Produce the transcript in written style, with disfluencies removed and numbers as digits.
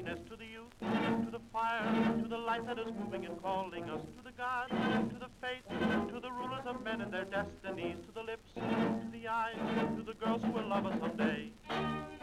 happiness to the youth, to the fire, to the light that is moving and calling us, to the gods, to the fates, to the rulers of men and their destinies, to the lips, to the eyes, to the girls who will love us someday.